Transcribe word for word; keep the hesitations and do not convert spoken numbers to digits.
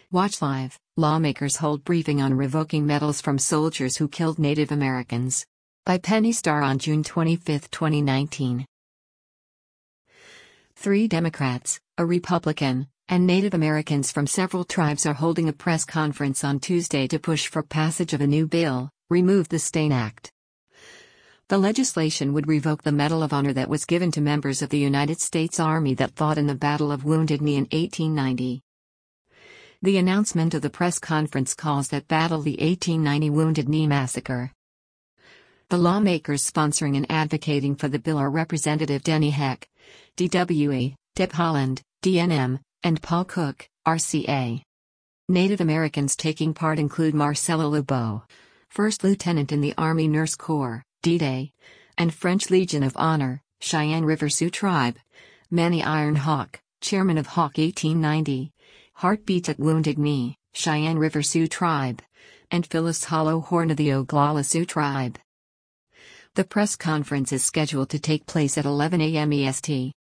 Watch Live. Lawmakers hold briefing on revoking medals from soldiers who killed Native Americans. By Penny Starr on June twenty-fifth, twenty nineteen. Three Democrats, a Republican, and Native Americans from several tribes are holding a press conference on Tuesday to push for passage of a new bill, Remove the STAIN Act. The legislation would revoke the Medal of Honor that was given to members of the United States Army that fought in the Battle of Wounded Knee in eighteen ninety. The announcement of the press conference calls that battle the eighteen ninety Wounded Knee Massacre. The lawmakers sponsoring and advocating for the bill are Representative Denny Heck, D W A, Deb Haaland, D N M, and Paul Cook, R C A. Native Americans taking part include Marcelo Lebeau, First Lieutenant in the Army Nurse Corps, D-Day, and French Legion of Honor, Cheyenne River Sioux Tribe, Manny Iron Hawk, Chairman of Hawk eighteen ninety, Heartbeats at Wounded Knee, Cheyenne River Sioux Tribe, and Phyllis Hollow Horn of the Oglala Sioux Tribe. The press conference is scheduled to take place at eleven a m E S T.